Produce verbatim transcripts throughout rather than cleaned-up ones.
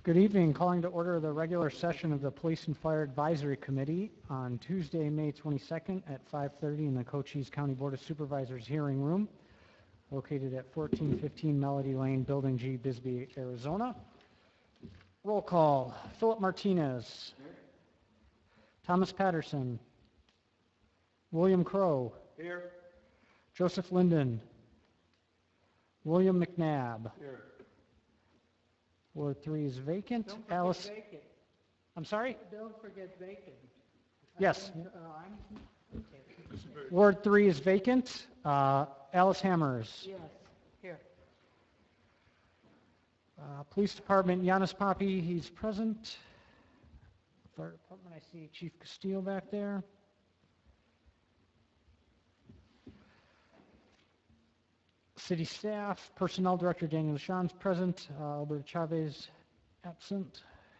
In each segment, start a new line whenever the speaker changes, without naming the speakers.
Good evening. Calling to order the regular session of the Police and Fire Advisory Committee on Tuesday, May twenty-second at five thirty in the Cochise County Board of Supervisors hearing room, located at fourteen fifteen Melody Lane, Building G, Bisbee, Arizona. Roll call. Philip Martinez. Here. Thomas Patterson. William Crow.
Here.
Joseph Linden. William McNabb.
Here.
Ward three is vacant.
Don't forget
Alice.
vacant.
I'm sorry?
Don't forget vacant.
Yes.
I mean, uh, I'm, okay.
Ward three is vacant. Uh, Alice Hammers.
Yes, here.
Uh, Police Department, Giannis Poppy, he's present. Fire Department, I see Chief Castillo back there. City staff, Personnel Director Daniel Sean's present. Uh, Alberto Chavez absent.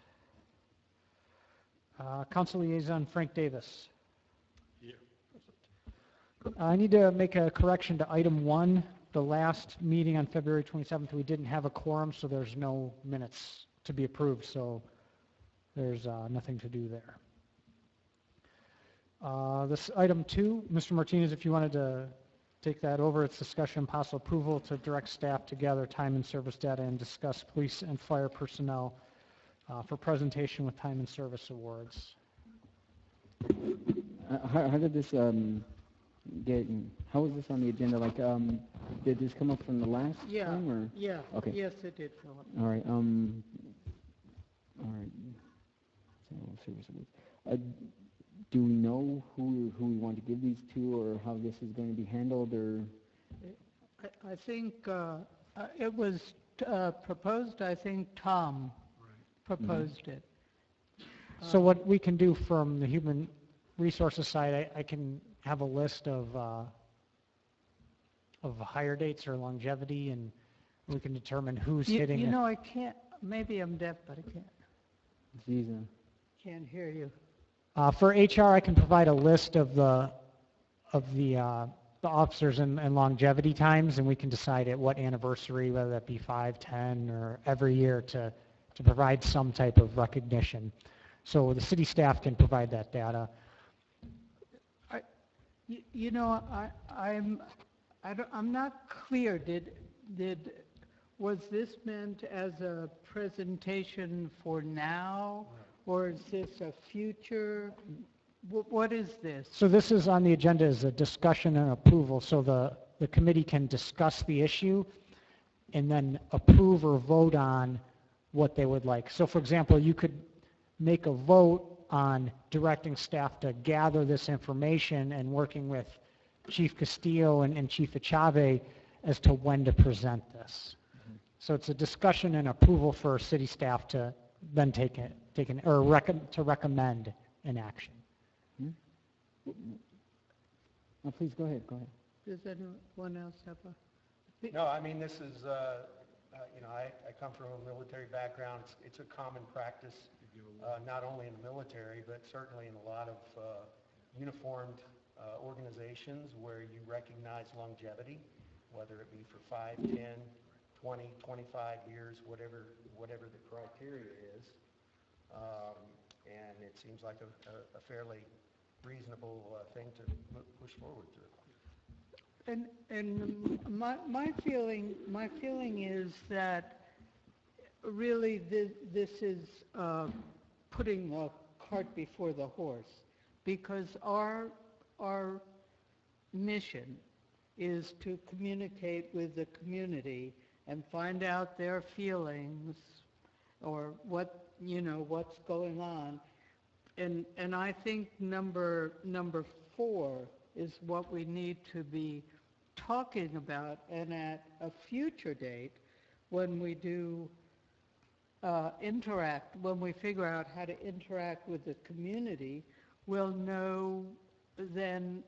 Uh, Council Liaison Frank Davis.
Here.
Uh, I need to make a correction to item one. The last meeting on February twenty-seventh, we didn't have a quorum, so there's no minutes to be approved, so there's uh, nothing to do there. Uh, this item two, Mister Martinez, if you wanted to take that over, it's discussion and possible approval to direct staff to gather time and service data and discuss police and fire personnel uh, for presentation with time and service awards.
Uh, how, how did this um, get, how was this on the agenda? Like, um, did this come up from the last
Yeah,
time, or?
yeah,
Okay.
yes, it did, Philip.
All right, um, all right. So, service awards. Uh, do we know who, who we want to give these to, or how this is going to be handled, or?
I, I think uh, uh, it was uh, proposed, I think Tom proposed it.
So what we can do from the human resources side, I, I can have a list of uh, of hire dates or longevity, and we can determine who's
You,
hitting
you
it.
know, I can't, maybe I'm deaf, but I can't,
Geez, uh,
can't hear you.
Uh, for H R, I can provide a list of the of the uh, the officers and, and longevity times, and we can decide at what anniversary, whether that be five, ten, or every year, to to provide some type of recognition. So the city staff can provide that data.
I, you, you know, I, I'm, I don't, I'm not clear. Did, did, was this meant as a presentation for now, or is this a future? W- what is this?
So this is on the agenda as a discussion and approval, so the, the committee can discuss the issue and then approve or vote on what they would like. So for example, you could make a vote on directing staff to gather this information and working with Chief Castillo and, and Chief Achave as to when to present this. Mm-hmm. So it's a discussion and approval for city staff to then take it, take an, or rec to recommend an action.
hmm? No, please go ahead, go ahead.
Does anyone else have a?
No, I mean, this is, uh, uh, you know, I, I come from a military background. It's, it's a common practice, uh, not only in the military, but certainly in a lot of uh, uniformed uh, organizations where you recognize longevity, whether it be for five, ten, twenty, twenty-five years, whatever, whatever the criteria is. Um, and it seems like a, a, a fairly reasonable uh, thing to m- push forward through.
And, and my, my feeling, my feeling is that really this, this is uh, putting the cart before the horse, because our, our mission is to communicate with the community and find out their feelings or what, you know, what's going on. And, and I think number, number four is what we need to be talking about, and at a future date, when we do uh, interact, when we figure out how to interact with the community, we'll know then.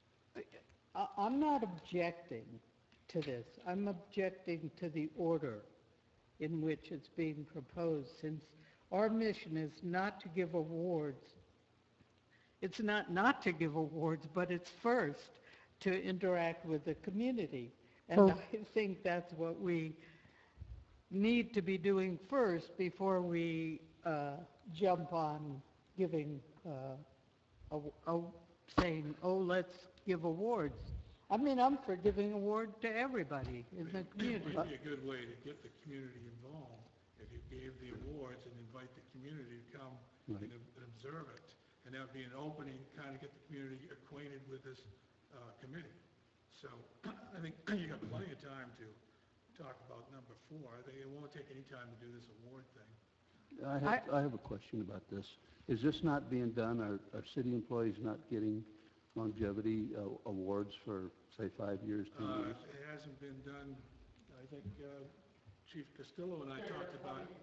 I, I'm not objecting to this. I'm objecting to the order in which it's being proposed, since our mission is not to give awards. It's not not to give awards, but it's first to interact with the community. And
For-
I think that's what we need to be doing first before we uh, jump on giving, uh, a, a, saying, oh, let's give awards. I mean, I'm for giving award to everybody in the community.
It might be a good way to get the community involved, if you gave the awards and invite the community to come
Right.
and ob- and observe it. And that would be an opening, kind of get the community acquainted with this uh, committee. So I think you got plenty of time to talk about number four. I think it won't take any time to do this award thing.
I have, I have a question about this. Is this not being done? Are, are city employees not getting longevity uh, awards for, say, five years, ten
Uh,
years?
It hasn't been done, I think uh, Chief Castillo and I talked about it.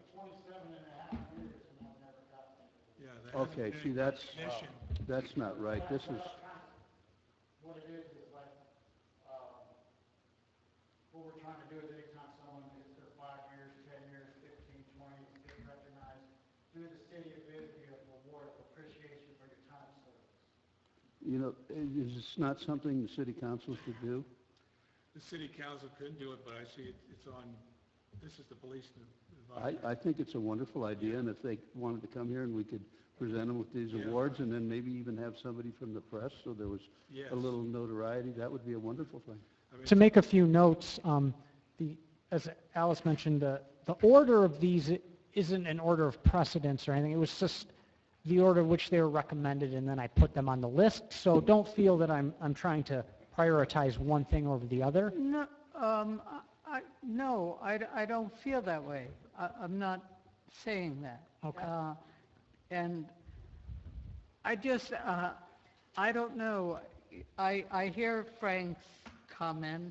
Yeah, there hasn't
Okay,
been
see,
any
that's,
recognition.
that's not right. This is,
What it is, is like, um, what we're trying to do is anytime someone gets their five years, ten years, fifteen, twenty, gets recognized, through the city of Bisbee, an award of appreciation for your time service.
you know, is this not something the city council should do?
The city council couldn't do it, but I see it, it's on, this is the police
I,
advisory.
I think it's a wonderful idea, and if they wanted to come here and we could present them with these
Yeah.
awards, and then maybe even have somebody from the press, so there was
Yes.
a little notoriety, that would be a wonderful thing.
I mean,
To make a few notes, um, the, as Alice mentioned, the, the order of these i- isn't an order of precedence or anything. It was just the order which they were recommended, and then I put them on the list. So don't feel that I'm, I'm trying to prioritize one thing over the other.
No, um, I, I- no, I, I don't feel that way. I, I'm not saying that.
Okay.
Uh, And I just, uh, I don't know, I, I hear Frank's comment.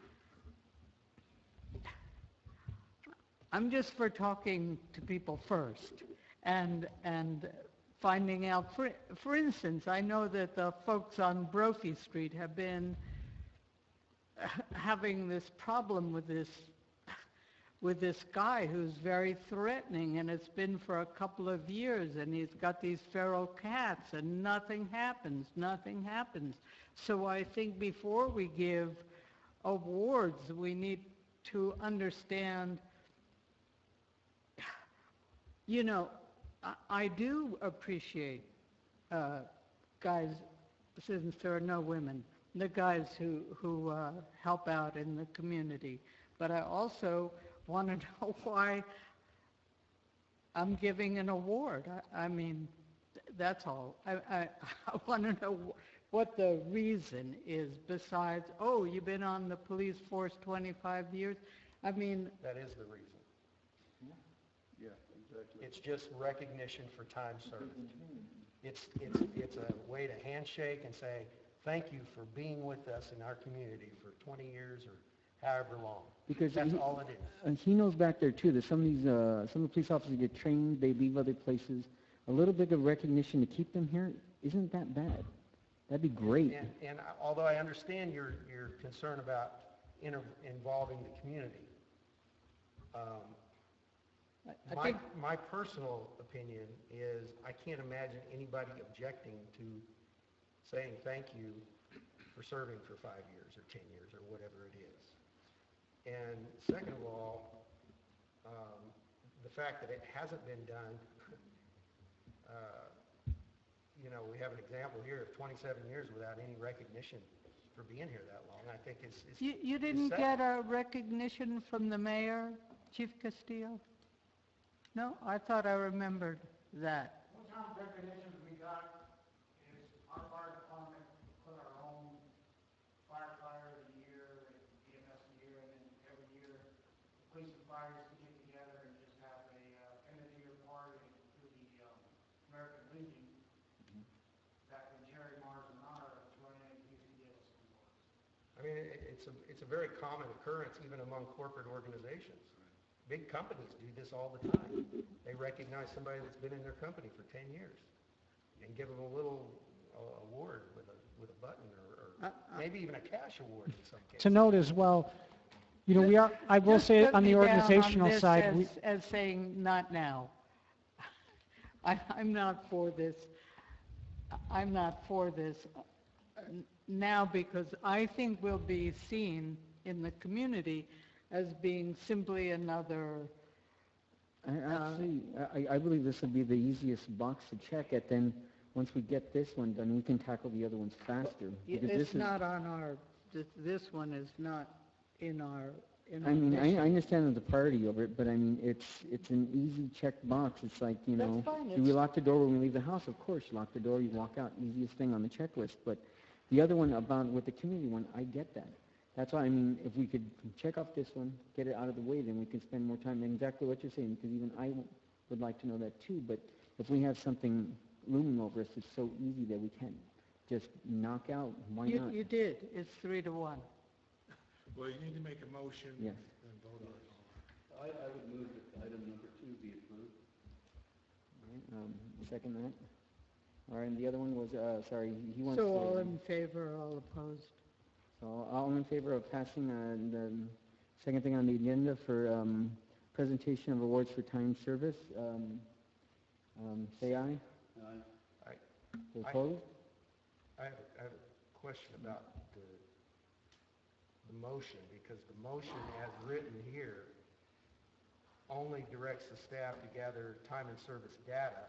I'm just for talking to people first and, and finding out, for, for instance, I know that the folks on Brophy Street have been having this problem with this, with this guy who's very threatening, and it's been for a couple of years, and he's got these feral cats, and nothing happens, nothing happens. So I think before we give awards, we need to understand, you know, I, I do appreciate uh, guys, since there are no women, the guys who, who uh, help out in the community. But I also want to know why I'm giving an award. I, I mean, th- that's all. I, I, I want to know wh- what the reason is besides, oh, you've been on the police force twenty-five years? I mean,
That is the reason.
Yeah, exactly.
It's just recognition for time served. It's, it's, it's a way to handshake and say, thank you for being with us in our community for twenty years or however long.
Because
That's
he-
all it is.
And he knows back there too, that some of these, uh, some of the police officers get trained, they leave other places. A little bit of recognition to keep them here isn't that bad. That'd be great.
And, and I- although I understand your, your concern about inter, involving the community, um,
I, I
my,
think,
my personal opinion is I can't imagine anybody objecting to saying thank you for serving for five years or ten years or whatever it is. And second of all, um, the fact that it hasn't been done, uh, you know, we have an example here of twenty-seven years without any recognition for being here that long. I think it's, it's
you, you
it's
didn't
sad.
get a recognition from the mayor, Chief Castillo? No, I thought I remembered that.
One time recognition we got is our fire department put our own firefighter of the year, and E M S of the year, and then every year, the police and fire used to get together and just have a uh, end of the year party through the um, American Legion. Back when Jerry Marzanaro was running, he used to give us some awards.
I mean, it- it's a, it's a very common occurrence even among corporate organizations. Big companies do this all the time. They recognize somebody that's been in their company for ten years and give them a little uh, award with a, with a button or,
Uh,
or maybe even a cash award in some cases.
To note as well, you know, we are, I will
Just
say
put
on the
me down on
organizational
this
side, we,
as, as saying, not now. I, I'm not for this. I'm not for this uh, now because I think we'll be seen in the community as being simply another,
I Actually, I, I believe this would be the easiest box to check it, then, once we get this one done, we can tackle the other ones faster. because this
it's
is-
not on our, this, this one is not in our, in our
I mean, I, I
mission.
understand the priority over it, but I mean, it's, it's an easy check box. It's like, you
That's
know,
fine,
do we
it's-
lock the door when we leave the house? Of course, you lock the door, you walk out, easiest thing on the checklist. But the other one about, with the community one, I get that. That's why, I mean, if we could check off this one, get it out of the way, then we can spend more time, and exactly what you're saying, because even I w- would like to know that too, but if we have something looming over us, it's so easy that we can just knock out, why
You,
not?
you did, it's three to one.
Well, you need to make a motion
Yes.
and vote on it.
I, I would move that item number two be approved.
Alright, Um, second that. All right, and the other one was, uh, sorry, he- he wants to...
So all in favor, all opposed?
So all in favor of passing uh, the second thing on the agenda for um, presentation of awards for time service, um, um, say aye.
Aye.
Those
I-
Opposed?
I have, a- I have a question about the, the motion, because the motion as written here only directs the staff to gather time and service data,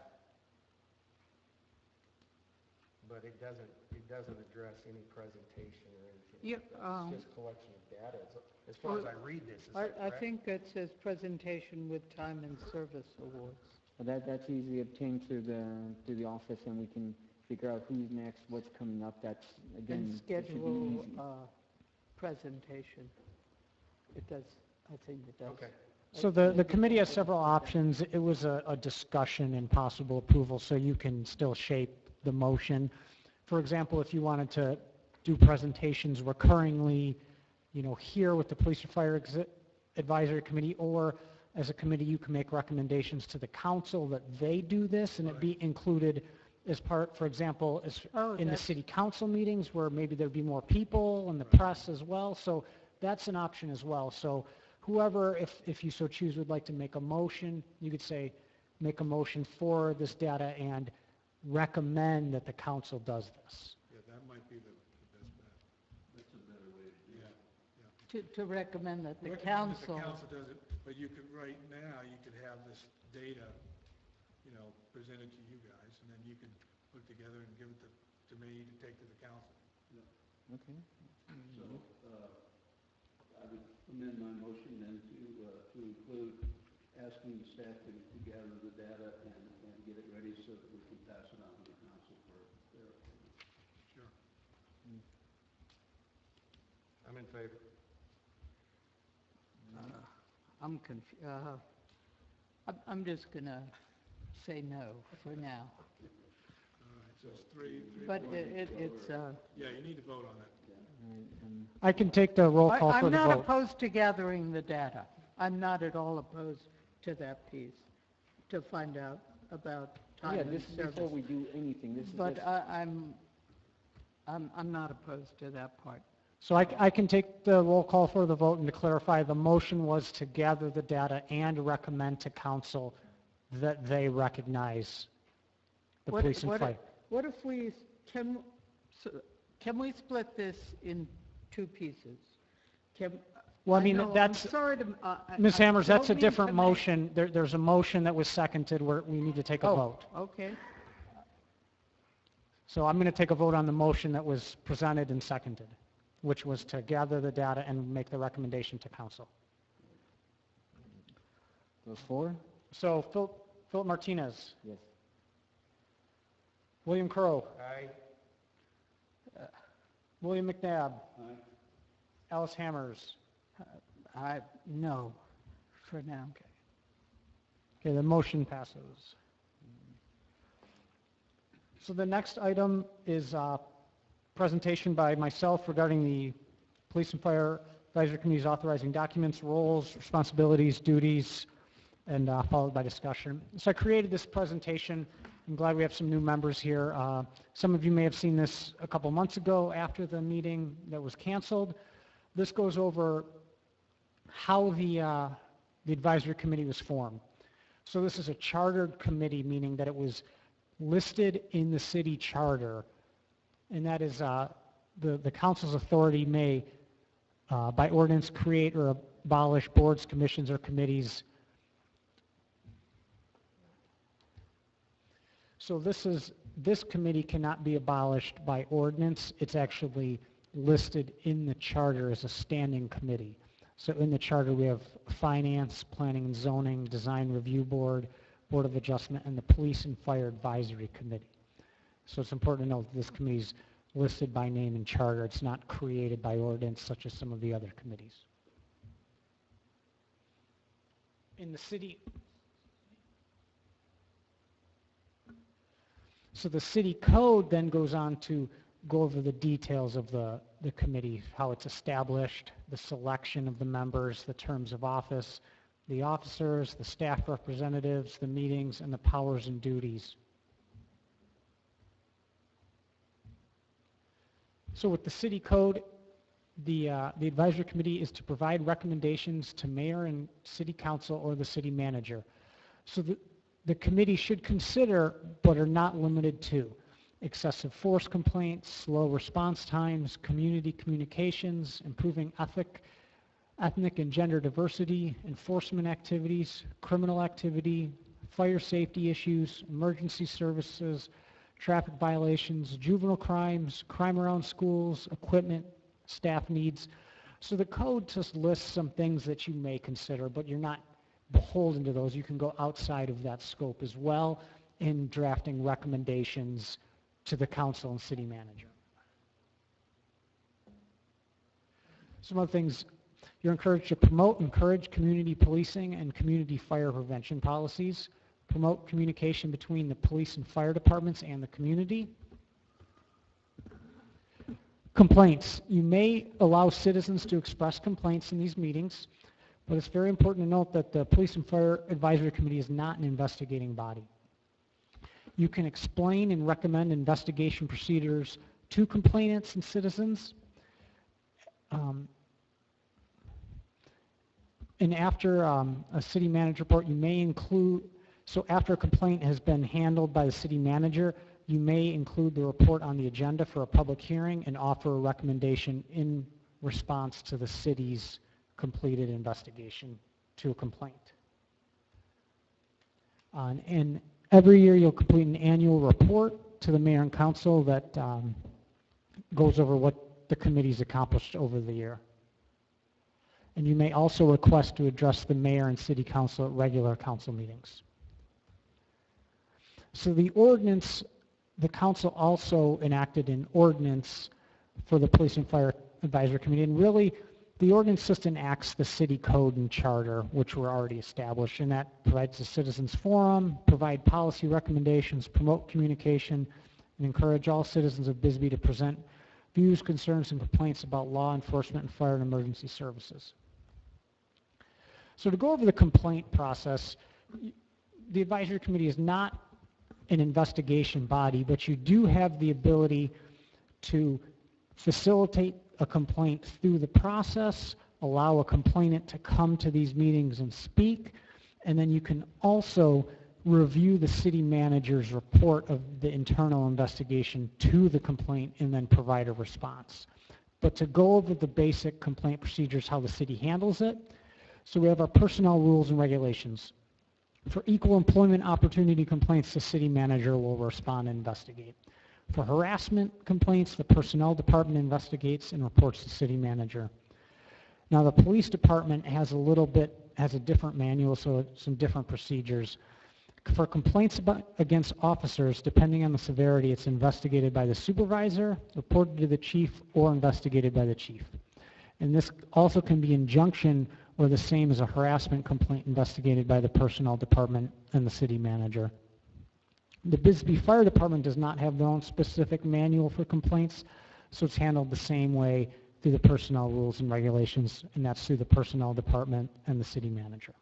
but it doesn't, it doesn't address any presentation or anything.
Yeah,
like that.
um,
It's just collection of data, as, as far as I read this, is
I,
that
I
correct?
think that says presentation with time and service awards.
Well, that, that's easily obtained through the, through the office, and we can figure out who's next, what's coming up. That's, again,
And
it should be
schedule,
easy.
uh, presentation. It does, I think it does.
Okay.
So the, the committee has several options. It was a, a discussion and possible approval, so you can still shape the motion. For example, if you wanted to do presentations recurringly, you know, here with the Police and Fire Exi- Advisory Committee, or as a committee, you can make recommendations to the council that they do this, and it be included as part, for example, as
Oh,
in the
that's-
city council meetings where maybe there'd be more people and the press as well. So that's an option as well. So whoever, if, if you so choose, would like to make a motion, you could say, make a motion for this data and recommend that the council does this.
Yeah, that might be the, the best bet.
That's a better way to do it.
Yeah, yeah.
To, to recommend that the
Recommend that
council,
The council does it, but you could, right now, you could have this data, you know, presented to you guys, and then you can put it together and give it to, to me to take to the council.
Okay.
So, uh, I would amend my motion then to, uh, to include asking the staff to, to gather the data and, and get it ready so that we can pass it on to the council for their opinion.
Sure.
I'm in favor.
I'm conf, uh, I'm, I'm just gonna say no for now.
All right, so it's three, three.
But
four.
it, it- it's, uh,
Yeah, you need to vote on it.
All right, um,
I can take the roll
I,
call for
I'm
the
not
vote.
opposed to gathering the data. I'm not at all opposed to that piece, to find out about time
Yeah,
and
this is
service.
before we do anything. This is
But
just,
I, I'm, I'm, I'm not opposed to that part.
So I, c- I can take the roll call for the vote, and to clarify, the motion was to gather the data and recommend to council that they recognize the
What-
police and
what-
fire.
What if we, can, so- can we split this in two pieces? Can,
Well, I mean,
know, I'm
that's,
sorry to, uh, I-
Miz
I
Hammers, that's a
don't mean to
different
make-
motion. There, there's a motion that was seconded where we need to take a
Oh,
vote.
okay.
So I'm going to take a vote on the motion that was presented and seconded, which was to gather the data and make the recommendation to council.
those four?
So Phil, Philip Martinez,
Yes.
William Crow,
Aye.
William McNabb,
Aye.
Alice Hammers.
I, no, for now.
Okay, the motion passes. So the next item is a presentation by myself regarding the Police and Fire Advisory Committee's authorizing documents, roles, responsibilities, duties, and uh, followed by discussion. So I created this presentation. I'm glad we have some new members here. Uh, Some of you may have seen this a couple months ago after the meeting that was canceled. This goes over how the, uh, the advisory committee was formed. So this is a chartered committee, meaning that it was listed in the city charter, and that is uh, the, the council's authority may uh, by ordinance, create or abolish boards, commissions, or committees. So this is, this committee cannot be abolished by ordinance. It's actually listed in the charter as a standing committee. So in the charter we have Finance, Planning and Zoning, Design Review Board, Board of Adjustment, and the Police and Fire Advisory Committee. So it's important to note that this committee is listed by name in charter. It's not created by ordinance such as some of the other committees. In the city, so the city code then goes on to go over the details of the, the committee, how it's established, the selection of the members, the terms of office, the officers, the staff representatives, the meetings, and the powers and duties. So with the city code, the, uh, the advisory committee is to provide recommendations to mayor and city council or the city manager. So the, the committee should consider, but are not limited to, excessive force complaints, slow response times, community communications, improving ethic, ethnic and gender diversity, enforcement activities, criminal activity, fire safety issues, emergency services, traffic violations, juvenile crimes, crime around schools, equipment, staff needs. So the code just lists some things that you may consider, but you're not beholden to those. You can go outside of that scope as well in drafting recommendations to the council and city manager. Some other things, you're encouraged to promote, encourage community policing and community fire prevention policies, promote communication between the police and fire departments and the community. Complaints. You may allow citizens to express complaints in these meetings, but it's very important to note that the Police and Fire Advisory Committee is not an investigating body. You can explain and recommend investigation procedures to complainants and citizens. Um, and after um, a city manager report, you may include, so after a complaint has been handled by the city manager, you may include the report on the agenda for a public hearing and offer a recommendation in response to the city's completed investigation to a complaint. Uh, and every year you'll complete an annual report to the mayor and council that um, goes over what the committee's accomplished over the year. And you may also request to address the mayor and city council at regular council meetings. So the ordinance, the council also enacted an ordinance for the Police and Fire Advisory Committee, and really the ordinance just enacts the city code and charter, which were already established, and that provides a citizens forum, provide policy recommendations, promote communication, and encourage all citizens of Bisbee to present views, concerns, and complaints about law enforcement and fire and emergency services. So to go over the complaint process, the advisory committee is not an investigation body, but you do have the ability to facilitate a complaint through the process, allow a complainant to come to these meetings and speak, and then you can also review the city manager's report of the internal investigation to the complaint and then provide a response. But to go over the basic complaint procedures, how the city handles it, so we have our personnel rules and regulations. For equal employment opportunity complaints, the city manager will respond and investigate. For harassment complaints, the personnel department investigates and reports to the city manager. Now the police department has a little bit, has a different manual, so some different procedures. For complaints about, against officers, depending on the severity, it's investigated by the supervisor, reported to the chief, or investigated by the chief. And this also can be injunction or the same as a harassment complaint investigated by the personnel department and the city manager. The Bisbee Fire Department does not have their own specific manual for complaints, so it's handled the same way through the personnel rules and regulations, and that's through the personnel department and the city manager.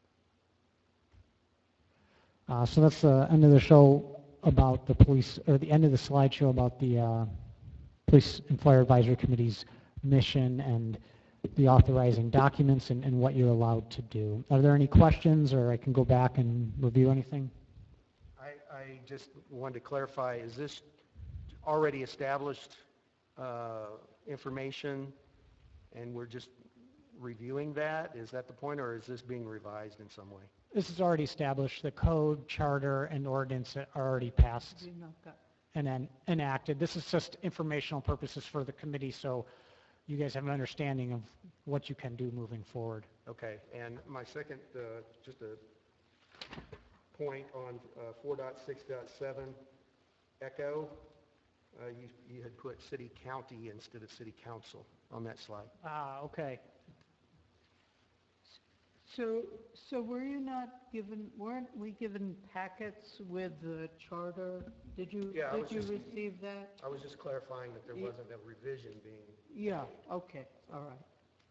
Uh, so that's the end of the show about the police, or the end of the slideshow about the uh, Police and Fire Advisory Committee's mission and the authorizing documents and, and what you're allowed to do. Are there any questions, or I can go back and review anything?
I, I just wanted to clarify, is this already established uh, information and we're just reviewing that? Is that the point, or is this being revised in some way?
This is already established. The code, charter, and ordinance are already passed
You know, that-
and then enacted. This is just informational purposes for the committee, so you guys have an understanding of what you can do moving forward.
Okay, and my second, uh, just a point on uh, four point six point seven, echo, uh, you, you had put city county instead of city council on that slide.
Ah, okay.
So, so were you not given, weren't we given packets with the charter? Did you,
Yeah, I
did
was
you
just-
receive that?
I was just clarifying that there
Ye-
wasn't a revision being,
Yeah, okay, all right.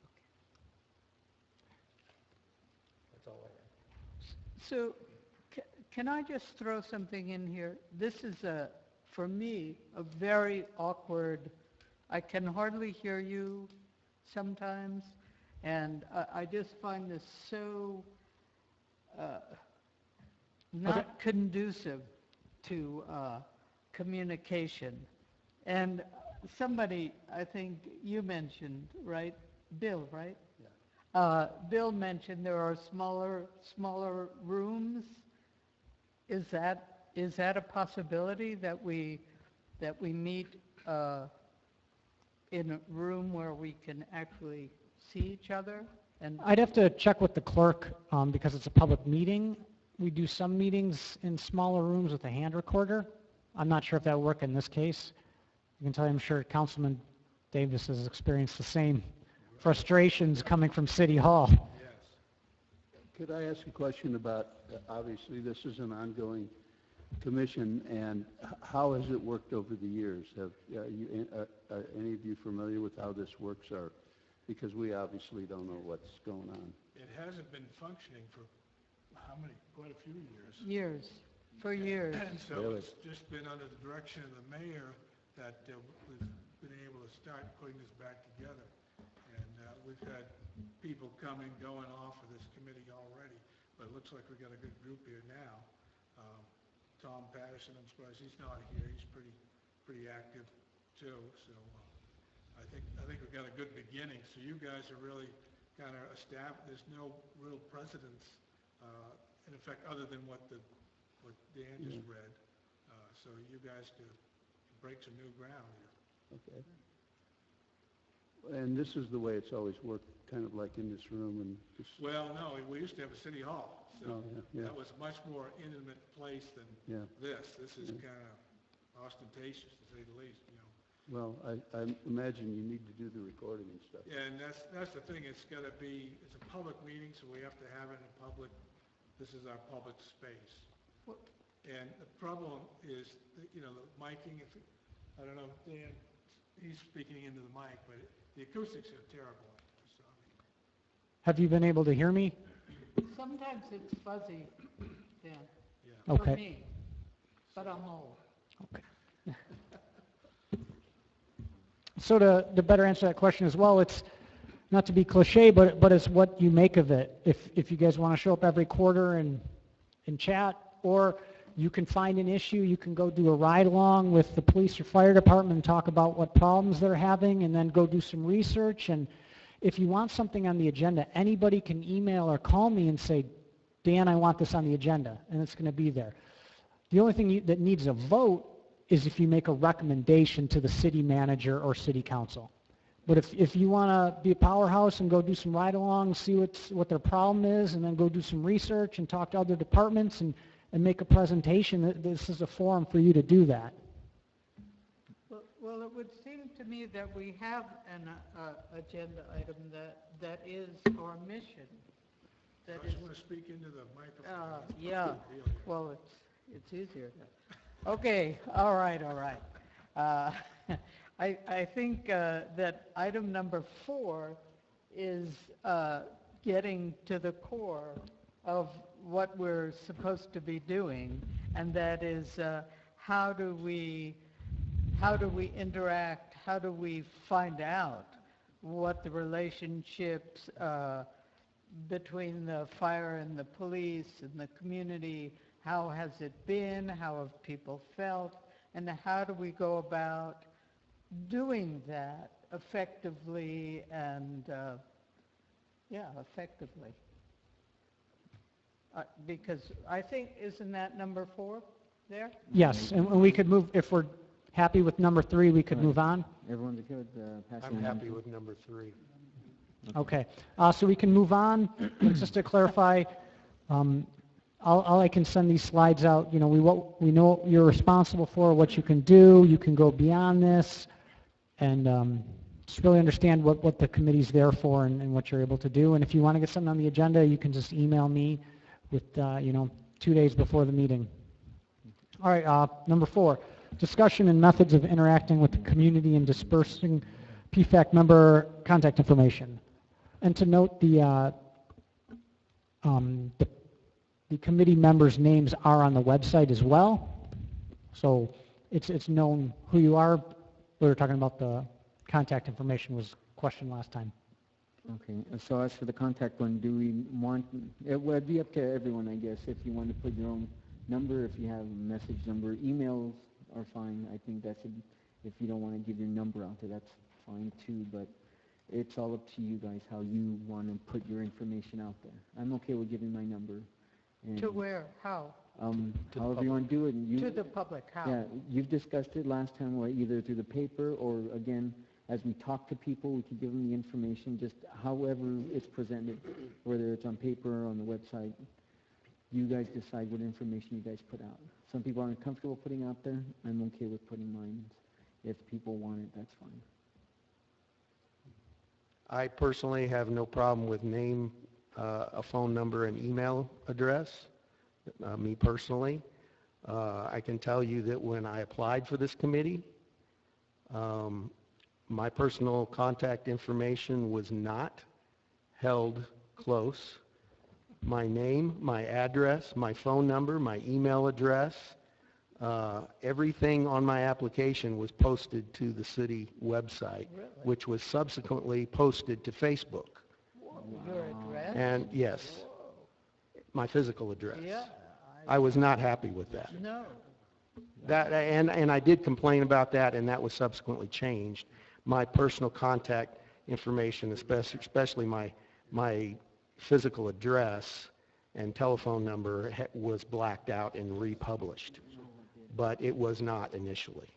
that's all I had.
So, ca- can I just throw something in here? This is a, for me, a very awkward, I can hardly hear you sometimes, and I, I just find this so uh, not conducive to uh, communication. And somebody, I think you mentioned, right? Bill, right?
Yeah.
Uh, Bill mentioned there are smaller, smaller rooms. Is that, is that a possibility that we, that we meet uh, in a room where we can actually see each other? And
I'd have to check with the clerk um, because it's a public meeting. We do some meetings in smaller rooms with a hand recorder. I'm not sure if that would work in this case. I can tell you, I'm sure Councilman Davis has experienced the same frustrations coming from City Hall.
Yes.
Could I ask a question about, uh, obviously, this is an ongoing commission, and h- how has it worked over the years? Have, uh, you, uh, are any of you familiar with how this works, or, because we obviously don't know what's going on?
It hasn't been functioning for how many, quite a few years.
years, for years.
And so
Really?
it's just been under the direction of the mayor that uh, we've been able to start putting this back together. And uh, we've had people coming, going off of this committee already, but it looks like we've got a good group here now. Um, Tom Patterson, I'm surprised he's not here. He's pretty, pretty active too. So uh, I think, I think we've got a good beginning. So you guys are really kind of established. There's no real precedence, uh, in effect, other than what the, what Dan just
Yeah.
read. Uh, so you guys could break some new ground here.
Okay. And this is the way it's always worked, kind of like in this room and just,
Well, no, we used to have a city hall, so
oh, yeah, yeah,
that was a much more intimate place than
yeah.
this. This is
Yeah.
kind of ostentatious, to say the least, you know.
Well, I, I imagine you need to do the recording and stuff.
Yeah, and that's, that's the thing, it's got to be, it's a public meeting, so we have to have it in public, this is our public space.
Well-
And the problem is, that, you know, the miking, if, I don't know, Dan, he's speaking into the mic, but the acoustics are terrible. So, I mean,
Have you been able to hear me?
Sometimes it's fuzzy, Dan,
yeah.
for
Okay.
me, but I'm old.
Okay. So to, to better answer that question as well, it's not to be cliche, but, but it's what you make of it. If, if you guys want to show up every quarter and, and chat, or you can find an issue, you can go do a ride-along with the police or fire department and talk about what problems they're having, and then go do some research. And if you want something on the agenda, anybody can email or call me and say, Dan, I want this on the agenda, and it's going to be there. The only thing you, that needs a vote is if you make a recommendation to the city manager or city council. But if, if you want to be a powerhouse and go do some ride-alongs, see what's, what their problem is, and then go do some research and talk to other departments and, and make a presentation, th- this is a forum for you to do that.
Well, well, it would seem to me that we have an uh, agenda item that, that is our mission. That
I
is,
just want to speak into the microphone.
uh,
That's a
yeah,
big deal here.
well, it's, it's easier. Okay, all right, all right. Uh, I, I think uh, that item number four is uh, getting to the core of what we're supposed to be doing, and that is uh, how do we, how do we interact, how do we find out what the relationships uh, between the fire and the police and the community, how has it been, how have people felt, and how do we go about doing that effectively and, uh, yeah, effectively. Uh, Because I think, isn't that number four there?
Yes, and and we could move, if we're happy with number three, we could
Right.
move on.
Everyone's okay with uh, passing
I'm
on?
happy with number three.
Okay, uh, so we can move on. And just to clarify, um, all, all I can send these slides out, you know, we, what, we know what you're responsible for, what you can do, you can go beyond this, and um, just really understand what, what the committee's there for and, and what you're able to do. And if you want to get something on the agenda, you can just email me with, uh, you know, two days before the meeting. All right, uh, number four, discussion and methods of interacting with the community and dispersing P FAC member contact information. And to note, the, uh, um, the, the committee members' names are on the website as well. So it's, it's known who you are. We were talking about the contact information was questioned last time.
Okay, uh, so as for the contact one, do we want, it would be up to everyone, I guess, if you want to put your own number, if you have a message number, emails are fine. I think that's, a, if you don't want to give your number out there, that's fine too, but it's all up to you guys how you want to put your information out there. I'm okay with giving my number. And,
To where, how?
Um,
To the
however you want to do it. And you,
To the public, how?
yeah, you've discussed it last time, or either through the paper or, again, as we talk to people, we can give them the information, just however it's presented, whether it's on paper or on the website. You guys decide what information you guys put out. Some people aren't comfortable putting out there. I'm okay with putting mine. If people want it, that's fine.
I personally have no problem with name, uh, a phone number, and email address, uh, me personally. Uh, I can tell you that when I applied for this committee, um, my personal contact information was not held close. My name, my address, my phone number, my email address, uh, everything on my application was posted to the city website,
Really?
which was subsequently posted to Facebook.
Your address?
And yes, my physical address.
Yeah,
I was not happy with that.
I, no.
That, and, and I did complain about that, and that was subsequently changed. My personal contact information, especially, especially my, my physical address and telephone number, ha- was blacked out and republished, but it was not initially.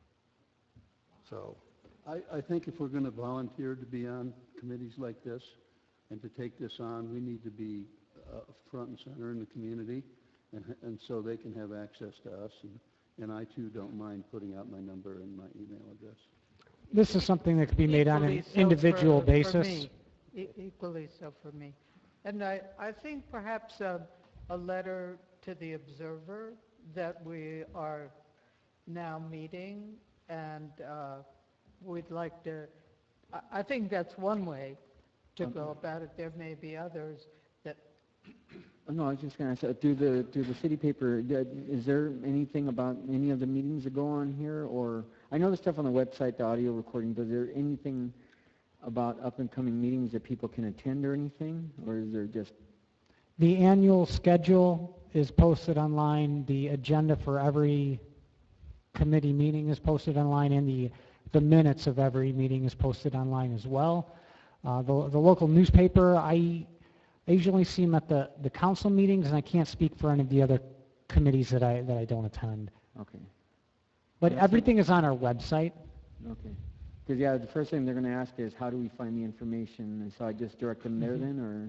So,
I, I think if we're going to volunteer to be on committees like this and to take this on, we need to be uh, front and center in the community, and, and so they can have access to us. And, and I, too, don't mind putting out my number and my email address.
This is something that could be made on an
Equally so
individual
for- for
basis.
me. E- Equally so for me. And I, I think perhaps a, a letter to the Observer that we are now meeting, and uh, we'd like to, I, I think that's one way to go about it. There may be others that,
Oh, no, I was just going to say, through the, through the city paper, did- is there anything about any of the meetings that go on here? Or, I know the stuff on the website, the audio recording, but is there anything about up-and-coming meetings that people can attend or anything? Or is there just,
The annual schedule is posted online. The agenda for every committee meeting is posted online, and the, the minutes of every meeting is posted online as well. Uh, the, the local newspaper, I, I usually see them at the, the council meetings, and I can't speak for any of the other committees that I, that I don't attend.
okay,
But
That's
everything is on our website.
okay. Because, yeah, the first thing they're going to ask is, how do we find the information? And so I just direct them there then, or?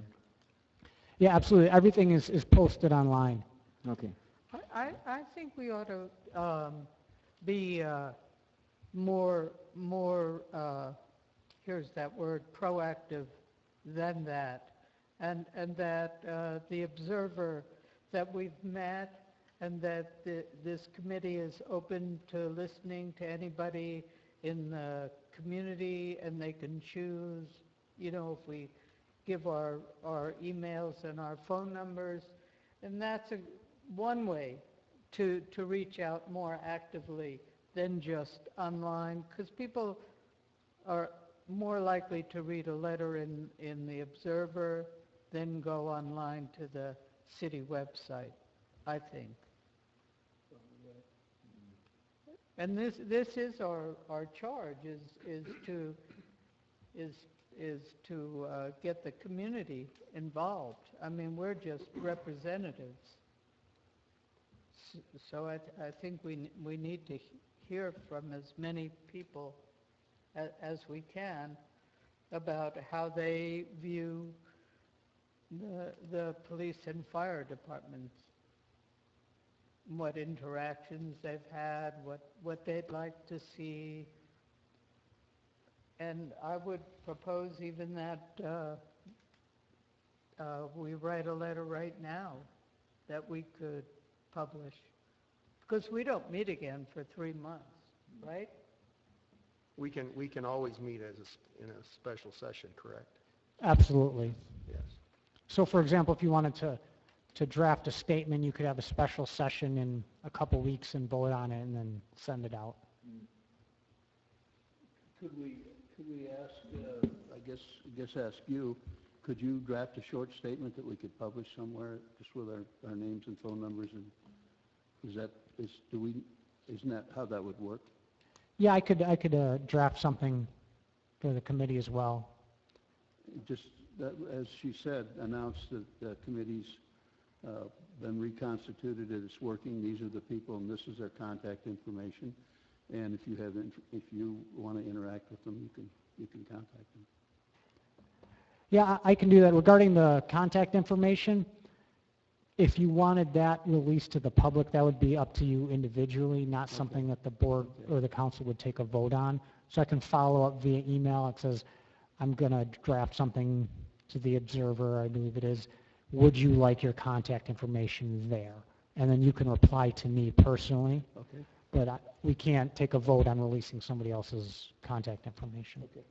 Yeah, absolutely. Everything is, is posted online.
Okay.
I, I, I think we ought to um, be uh, more, more, uh, here's that word, proactive than that. And, and that uh, the Observer, that we've met, and that the, this committee is open to listening to anybody in the community, and they can choose, you know, if we give our, our emails and our phone numbers. And that's a, one way to, to reach out more actively than just online, because people are more likely to read a letter in, in the Observer than go online to the city website, I think. And this, this is our, our charge, is, is to is, is to uh, get the community involved. I mean, we're just representatives. S- So I, I think we, n- we need to he- hear from as many people a- as we can about how they view the, the police and fire departments, what interactions they've had, what, what they'd like to see. And I would propose even that uh, uh, we write a letter right now that we could publish. Because we don't meet again for three months, right?
We can, we can always meet as a, s- in a special session, correct?
Absolutely.
Yes.
So for example, if you wanted to, to draft a statement, you could have a special session in a couple weeks and vote on it and then send it out.
Could we, could we ask, uh, I guess, I guess ask you, could you draft a short statement that we could publish somewhere, just with our, our names and phone numbers, and is that, is, do we, isn't that how that would work?
Yeah, I could, I could uh, draft something for the committee as well.
Just, that, as she said, announce that the committee's uh, been reconstituted, that it's working, these are the people, and this is their contact information, and if you have, int- if you want to interact with them, you can, you can contact them.
Yeah, I I can do that. Regarding the contact information, if you wanted that released to the public, that would be up to you individually, not
Okay.
something that the board
Okay.
or the council would take a vote on. So I can follow up via email. It says, I'm going to draft something to the Observer, I believe it is. Would you like your contact information there? And then you can reply to me personally,
Okay?
but I- we can't take a vote on releasing somebody else's contact information.
Okay.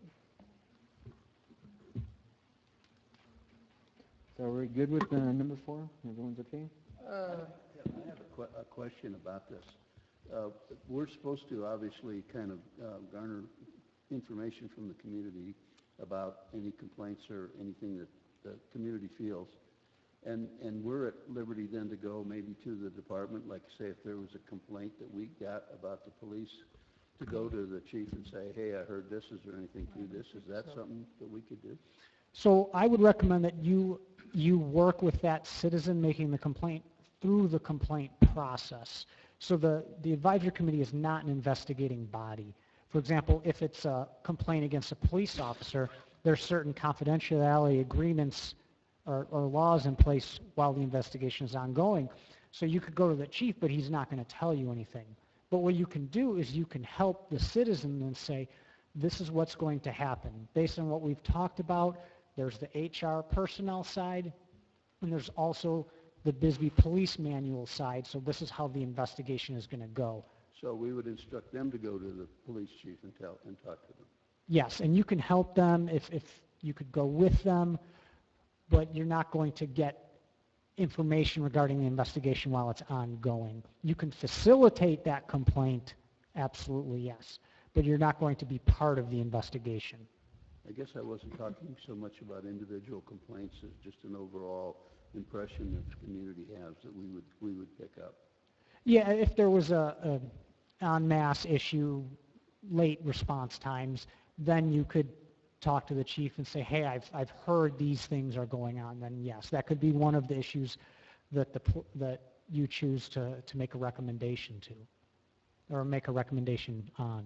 So are we good with uh, number four? Everyone's okay?
Uh,
I have a, que- a question about this. Uh, we're supposed to obviously kind of uh, garner information from the community about any complaints or anything that the community feels. And, and we're at liberty then to go maybe to the department, like say if there was a complaint that we got about the police, to go to the chief and say, hey, I heard this, is there anything to this? Is that something that we could do?
So I would recommend that you, you work with that citizen making the complaint through the complaint process. So the, the advisory committee is not an investigating body. For example, if it's a complaint against a police officer, there's certain confidentiality agreements or, or laws in place while the investigation is ongoing. So you could go to the chief, but he's not going to tell you anything. But what you can do is you can help the citizen and say, this is what's going to happen. Based on what we've talked about, there's the H R personnel side, and there's also the Bisbee Police Manual side, so this is how the investigation is going to go.
So we would instruct them to go to the police chief and tell, and talk to them.
Yes, and you can help them if, if you could go with them, but you're not going to get information regarding the investigation while it's ongoing. You can facilitate that complaint, absolutely yes, but you're not going to be part of the investigation.
I guess I wasn't talking so much about individual complaints as just an overall impression that the community has that we would, we would pick up.
Yeah, if there was a, a en masse issue, late response times, then you could talk to the chief and say, hey, I've, I've heard these things are going on, then yes, that could be one of the issues that, the, pl- that you choose to, to make a recommendation to, or make a recommendation on.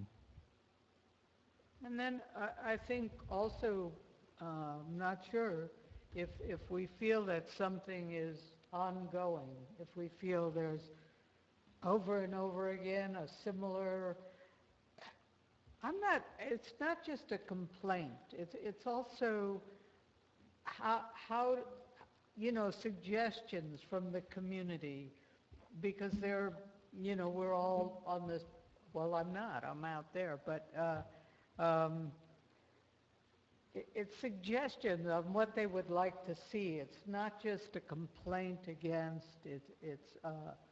And then I, I think also, uh, I'm not sure, if, if we feel that something is ongoing, if we feel there's over and over again a similar, I'm not, it's not just a complaint, it's, it's also how, how, you know, suggestions from the community, because they're, you know, we're all on this, well, I'm not, I'm out there, but, uh, um, it- it's suggestions on what they would like to see. It's not just a complaint against, it's, it's, uh,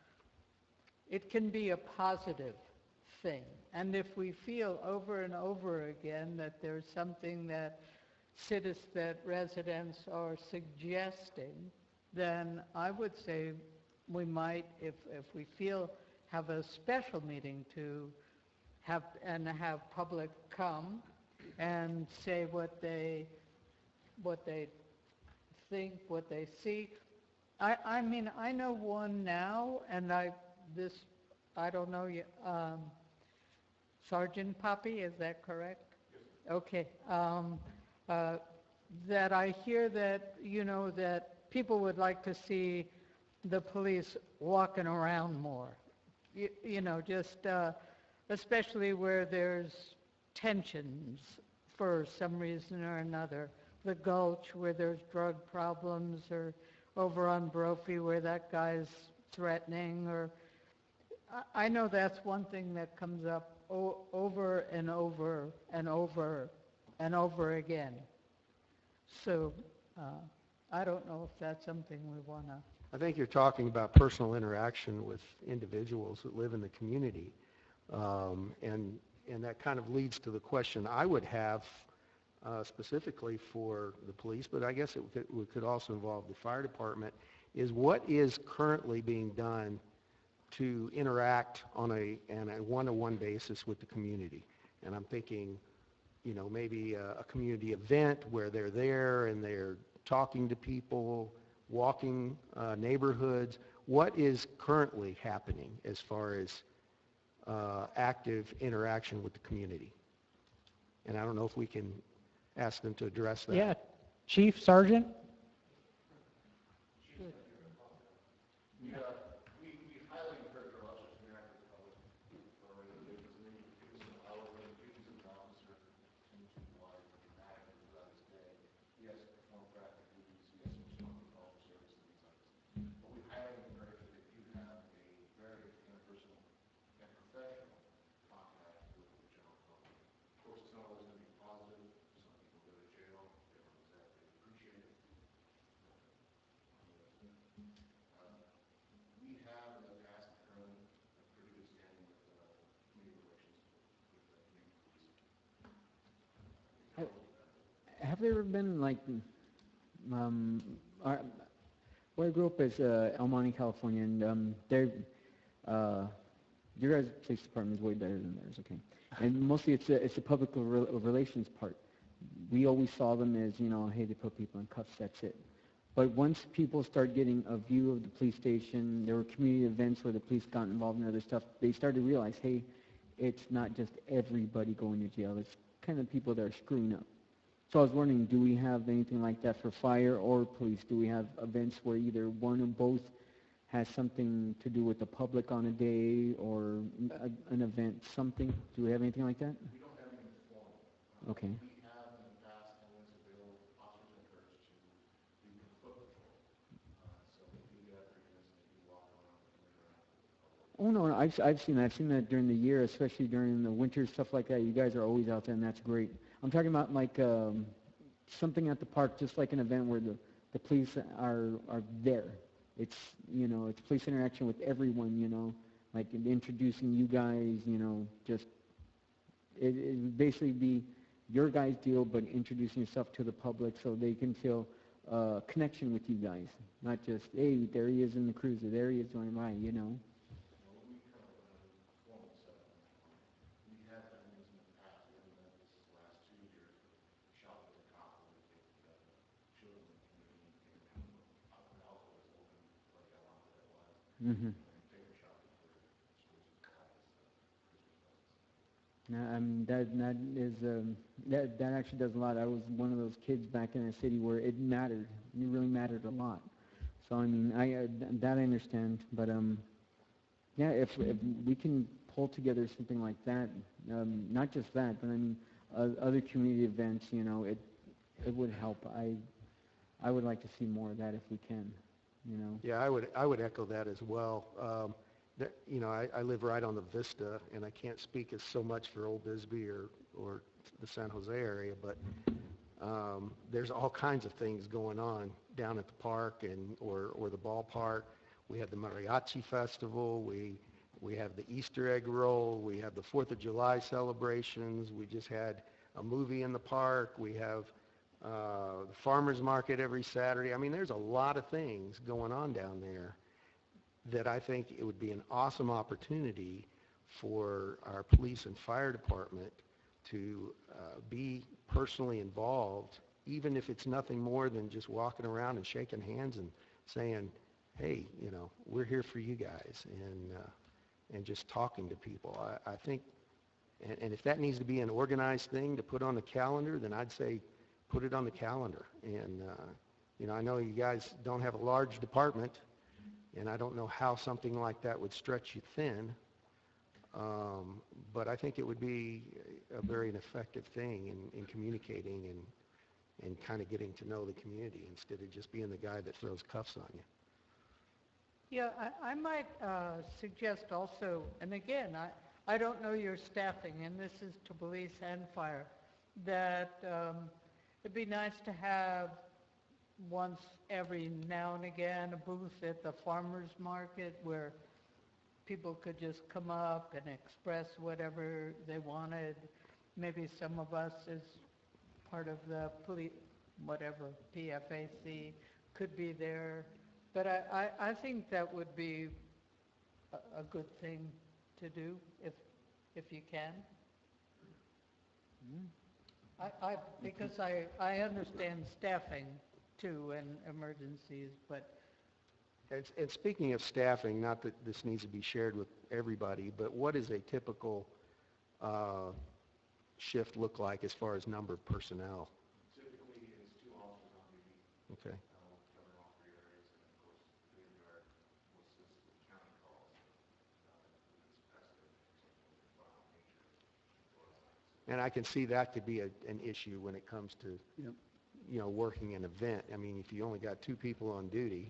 it can be a positive thing. And if we feel over and over again that there's something that citizens, that residents are suggesting, then I would say we might, if, if we feel, have a special meeting to have, and have public come and say what they, what they think, what they see. I, I mean, I know one now, and I, this, I don't know, you, um, Sergeant Poppy, is that correct? Okay, um, uh, that I hear that, you know, that people would like to see the police walking around more. You, you know, just, uh, especially where there's tensions for some reason or another. The Gulch where there's drug problems, or over on Brophy where that guy's threatening, or I, I know that's one thing that comes up o- over and over and over and over again. So uh, I don't know if that's something we want to.
I think you're talking about personal interaction with individuals that live in the community. Um, and, and that kind of leads to the question I would have uh, specifically for the police, but I guess it could, it could also involve the fire department, is what is currently being done to interact on a, on a one-to-one basis with the community. And I'm thinking, you know, maybe a, a community event where they're there and they're talking to people, walking uh, neighborhoods. What is currently happening as far as uh, active interaction with the community? And I don't know if we can ask them to address that.
Yeah, Chief, Sergeant?
Have there ever been like, um, our, where I grew up is uh, El Monte, California, and um, there, uh, your guys' police department is way better than theirs, okay? And mostly it's a, it's a public re- relations part. We always saw them as, you know, hey, they put people in cuffs, that's it. But once people start getting a view of the police station, there were community events where the police got involved in other stuff, they started to realize, hey, it's not just everybody going to jail, it's kind of people that are screwing up. So I was wondering, do we have anything like that for fire or police? Do we have events where either one or both has something to do with the public on a day, or a, an event, something? Do we have anything like that? We don't have anything formal. Okay. We have in the past, and when it's available, officers encouraged to do foot patrol. Uh, so we do that for instance, we walk around and interact with the public. Oh no, no, I've, I've seen that. I've seen that during the year, especially during the winter, stuff like that. You guys are always out there, and that's great. I'm talking about like um, something at the park, just like an event where the, the police are, are there. It's, you know, it's police interaction with everyone, you know, like introducing you guys, you know, just, it, it would basically be your guys' deal, but introducing yourself to the public so they can feel uh, connection with you guys, not just, hey, there he is in the cruiser, there he is going by, you know. Mm-hmm. No, I mean, that, that is, um, that, that actually does a lot. I was one of those kids back in the city where it mattered. It really mattered a lot. So, I mean, I, uh, that I understand. But, um, yeah, if, if we can pull together something like that, um, not just that, but I mean, uh, other community events, you know, it, it would help. I, I would like to see more of that if we can, you know.
Yeah, I would, I would echo that as well. Um, that, you know, I, I live right on the Vista, and I can't speak as so much for Old Bisbee or, or the San Jose area, but um, there's all kinds of things going on down at the park and or, or the ballpark. We have the Mariachi Festival. We, we have the Easter egg roll. We have the Fourth of July celebrations. We just had a movie in the park. We have uh, the farmers market every Saturday. I mean, there's a lot of things going on down there that I think it would be an awesome opportunity for our police and fire department to uh, be personally involved, even if it's nothing more than just walking around and shaking hands and saying, hey, you know, we're here for you guys, and uh, and just talking to people. I, I think, and, and if that needs to be an organized thing to put on the calendar, then I'd say put it on the calendar. And, uh, you know, I know you guys don't have a large department, and I don't know how something like that would stretch you thin, um, but I think it would be a very effective thing in, in communicating and, and kind of getting to know the community instead of just being the guy that throws cuffs on you.
Yeah, I, I might uh, suggest also, and again, I, I don't know your staffing, and this is to police and fire, that um, it'd be nice to have once every now and again a booth at the farmer's market where people could just come up and express whatever they wanted. Maybe some of us as part of the police, whatever, P F A C could be there. But I, I, I think that would be a, a good thing to do if, if you can. I, I, because I, I understand staffing too and emergencies, but
And, and speaking of staffing, not that this needs to be shared with everybody, but what does a typical uh, shift look like as far as number of personnel?
Typically, it's two officers on duty,
Okay.
uh, covering all three areas, and of course, the Green Guard will assist with county calls, uh, if it's passive, something of violent nature, or else.
And I can see that could be a, an issue when it comes to,
Yep.
you know, working an event. I mean, if you only got two people on duty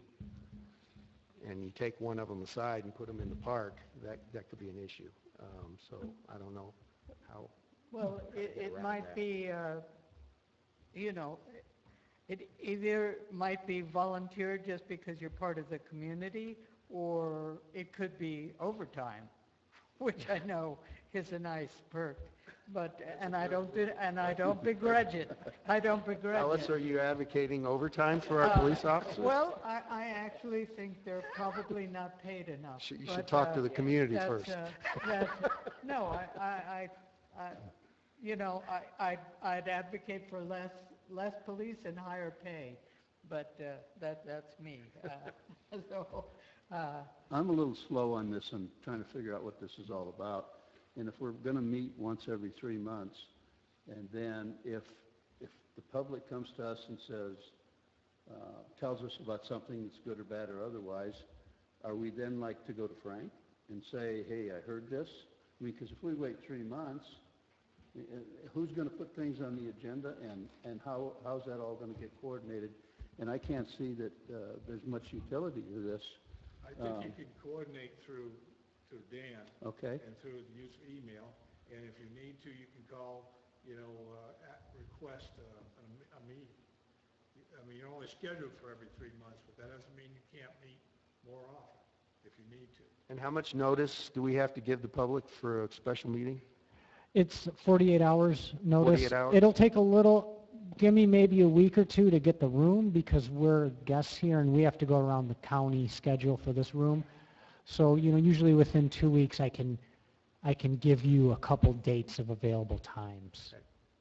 and you take one of them aside and put them in the park, that, that could be an issue. Um, so I don't know how.
well,
how to
it,
get
it
around
might
that.
be, uh, you know, it either might be volunteer just because you're part of the community, or it could be overtime, which I know is a nice perk. But, and I don't, do- and I don't begrudge it. I don't begrudge it.
Alice, are you advocating overtime for our
Uh,
police officers?
Well, I, I actually think they're probably not paid enough.
Should- you
but,
should talk to
uh,
the community
that's,
first.
uh, that's, no, I, I, I, I, you know, I, I'd, I'd advocate for less, less police and higher pay, but uh, that, that's me. Uh, so, uh,
I'm a little slow on this. I'm trying to figure out what this is all about. And if we're going to meet once every three months, and then if, if the public comes to us and says, uh, tells us about something that's good or bad or otherwise, are we then like to go to Frank and say, hey, I heard this? I mean, because if we wait three months, uh, who's going to put things on the agenda, and, and how, how's that all going to get coordinated? And I can't see that uh, there's much utility to this.
I think
Um,
you can coordinate through, through Dan.
Okay?
And through the use of email, and if you need to, you can call, you know, uh, at, request uh, a, a meeting. I mean, you're only scheduled for every three months, but that doesn't mean you can't meet more often if you need to.
And how much notice do we have to give the public for a special meeting?
It's forty-eight hours notice.
forty-eight hours?
It'll take a little, give me maybe a week or two to get the room, because we're guests here and we have to go around the county schedule for this room. So, you know, usually within two weeks I can, I can give you a couple dates of available times.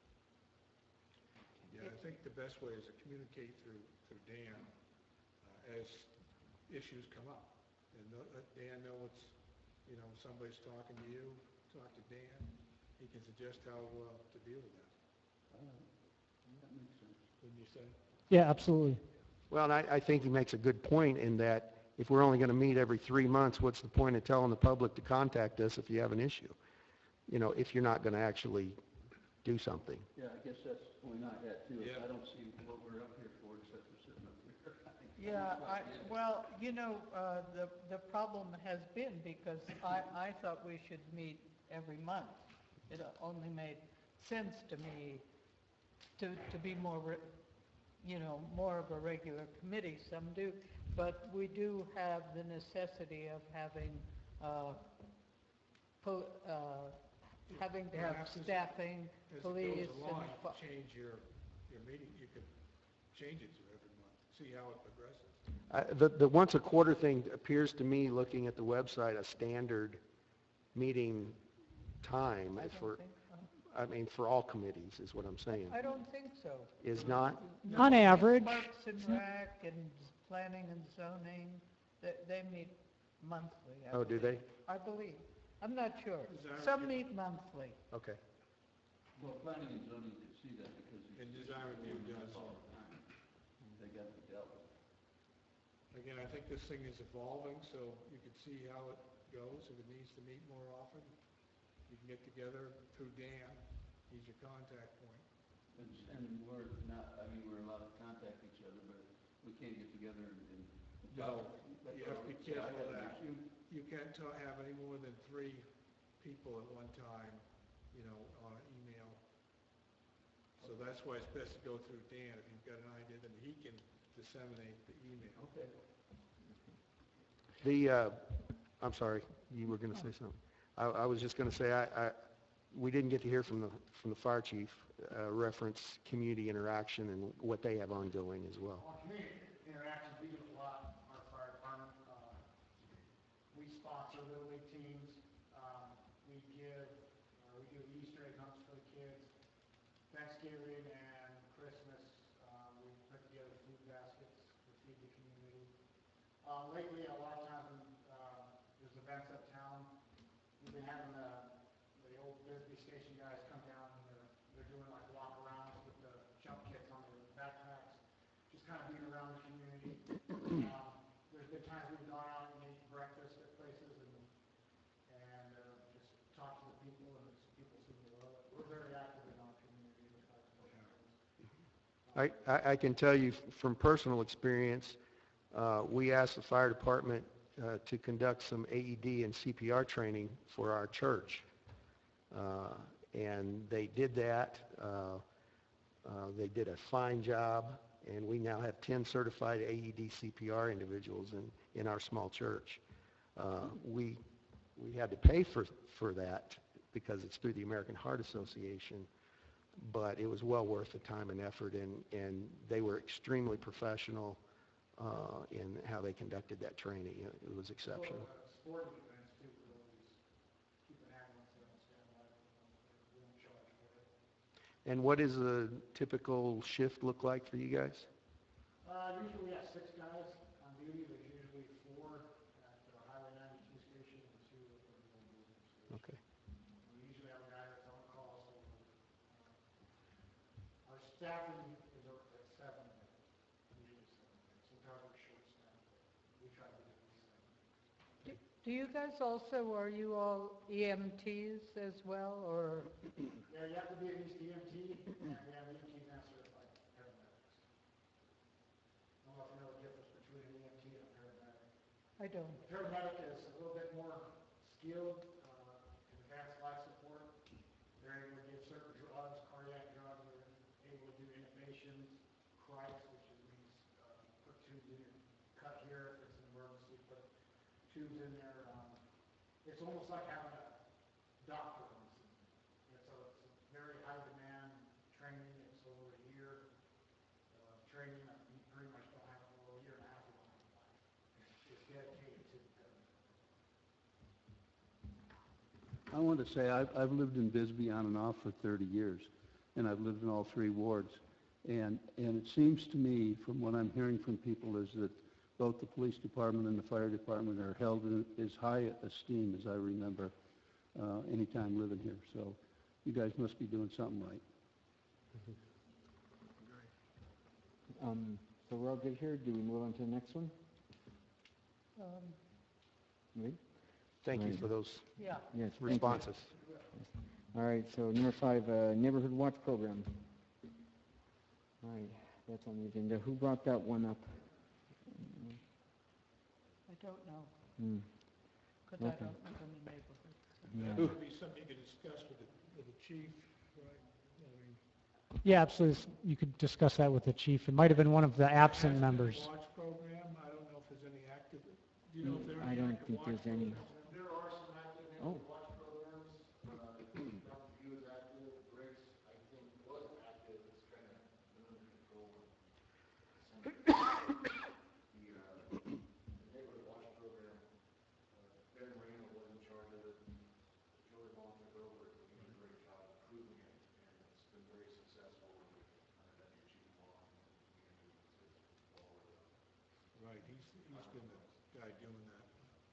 Yeah, I think the best way is to communicate through, through Dan uh, as issues come up. And let let Dan know what's, you know, somebody's talking to you, talk to Dan. He can suggest how uh, to deal with that.
That makes sense.
Wouldn't you say?
Yeah, absolutely.
Well, and I, I think he makes a good point in that if we're only going to meet every three months, what's the point of telling the public to contact us if you have an issue? You know, if you're not going to actually do something.
Yeah, I guess that's the point I had too. is
Yeah.
I don't see what we're up here for except for sitting up here.
yeah, I, well, you know, uh, the, the problem has been, because I, I thought we should meet every month. It only made sense to me to, to be more, re- you know, more of a regular committee. Some do, but we do have the necessity of having, uh, pol- uh, having to
Well,
have
after-
staffing,
As it
police,
goes
and
along,
fi-
you change your, your meeting, you can change it to every month, see how it progresses.
Uh, the, the once a quarter thing appears to me, looking at the website, a standard meeting time
I
for,
don't think so.
I mean, for all committees, is what I'm saying.
I don't think so.
Is not?
No,
On average.
Parks and Rec and Planning and Zoning, they, they meet monthly. I
Oh, do they?
believe. I believe. I'm not sure.
Design-
Some meet monthly.
Okay.
Well, planning and zoning could see that because.
And design review does.
All the time. They got it dealt with.
Again, I think this thing is evolving, so you can see how it goes. If it needs to meet more often, you can get together through Dan. He's your contact point.
And, and we're not, I mean, we're allowed to contact each other, but we can't get together and. and
No,
That's
you have to be
all. Yeah, I
careful of
gotta
that.
make
You, you can't ta- have any more than three people at one time, you know, on email. So that's why it's best to go through Dan. If you've got an idea, then he can disseminate the email.
Okay.
The, uh, I'm sorry, you were going to say something. I, I was just going to say, I, I, we didn't get to hear from the, from the fire chief, uh, reference community interaction and what they have ongoing as well.
On community interactions, we do a lot, our fire department. Uh, We sponsor Little League teams. Um, We give, uh, we do Easter egg hunts for the kids. Thanksgiving and Christmas, um, we put together food baskets to feed the community. Uh, Lately, a lot of times, when uh, there's events uptown, we've been having the, the old Bisbee Station guys come down and they're, they're doing like walk arounds with the jump kits on their backpacks, just kind of being around the community. Um, There's been times we've gone out and eat breakfast at places and, and uh, just talk to the people, and it's- people seem to love it. We're very active in our community. We try to push things.
I, I I can tell you from personal experience, uh, we asked the fire department uh, to conduct some A E D and C P R training for our church. Uh, And they did that. Uh, uh, They did a fine job, and we now have ten certified A E D C P R individuals in, in our small church. Uh, We, we had to pay for, for that because it's through the American Heart Association, but it was well worth the time and effort, and, and they were extremely professional uh, in how they conducted that training. It it was exceptional.
Sporting events too, we always keep an ambulance there on standby. We don't charge for it.
And what does a typical shift look like for you guys?
Uh, usually we have six guys on duty. There's usually four at the Highway ninety-two station and two at the Old Boulder station.
Okay.
We usually have a guy that's on call, so uh, our staffing is at seven, usually seven. Sometimes we're short-staffed, but we try to get at least seven.
Do you guys also, are you all E M Ts as well, or?
Yeah, you have to be at least E M T, and we have E M Ts and certified paramedics. I don't know if you know the difference between an E M T and a paramedic.
I don't.
A paramedic is a little bit more skilled, uh, in advanced life support. They're able to give certain drugs, cardiac drugs, they're able to do intubations, Christ, which is means, uh, put tubes in your cut here if it's an emergency, put tubes in there. Um, it's almost like having a doctor on scene. It's a, it's a very high demand training. It's over a year, uh, training that you pretty much don't have for a year and a half of your life. It's dedicated to the
I want to say, I've, I've lived in Bisbee on and off for thirty years, and I've lived in all three wards. And, and it seems to me, from what I'm hearing from people, is that both the police department and the fire department are held in as high esteem as I remember uh, any time living here. So you guys must be doing something right.
Um, so we're all good here. Do we move on to the next one?
Um,
Good?
Thank you
Right.
for those
Yeah.
Yes. thank you.
responses.
All right, so number five, uh, Neighborhood Watch Program. All right, that's on the agenda. Who brought that one up?
I don't know,
Hmm.
because I
Okay.
don't live in the neighborhood.
That
Yeah.
would be something you could discuss with the, with the chief, right? I mean,
Yeah, absolutely. You could discuss that with the chief. It might have been one of the absent
active
members.
Watch program, I don't know if there's any active, do you know if there are
I
any
don't
active
think
watch
there's any.
programs?
There are some active
Oh.
neighborhood watch programs. Uh, Mountain View is active, Briggs, I think, was active, it's kind of been under control. The, uh, the neighborhood watch program, uh, Ben Marino was in charge of it. Joey Long took over it, and he did a great job improving it.
he's, he's been the guy doing that.